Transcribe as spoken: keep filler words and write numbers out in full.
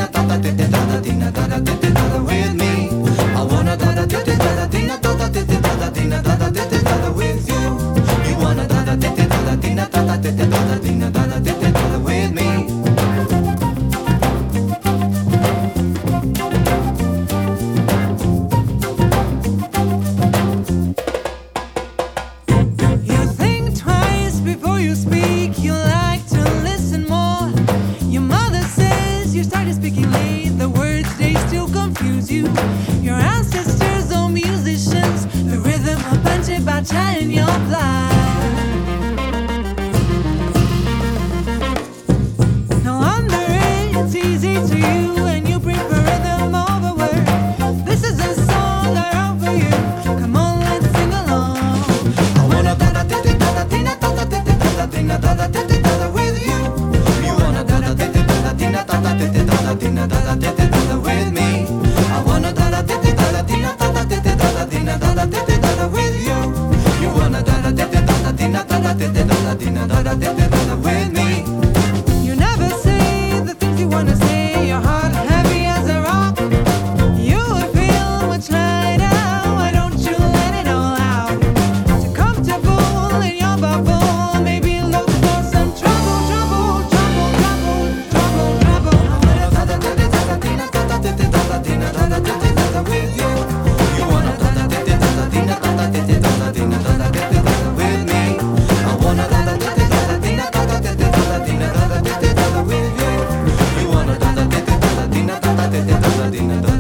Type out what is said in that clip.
dina da da da da da dina da da da da da with me. I wanna da da da da da dina da da da da da dina da da da da da with you. You wanna da da da da da dina da da da da da dina da da da da with me. Before you speak, you like to listen more. Your mother says you started speaking late. The words, they still confuse you. Your ancestors are musicians. The rhythm a punch it by trying your blood. No wonder it's easy to you and you prefer rhythm over words. This is a song I wrote for you. Come on, let's sing along. I wanna da da da da da da da da da dina da da da da da with you. You wanna da da da da da dina da da da da dina da da da da with me. I wanna da da da da da dina da da da da dina da da da da with you. You wanna da da da da dina da da da da dina da da da da with me. You never say the things you wanna say. Your heart heavy as a rock. You would feel much lighter. Why don't you let it all out? Too comfortable in your bubble. Dina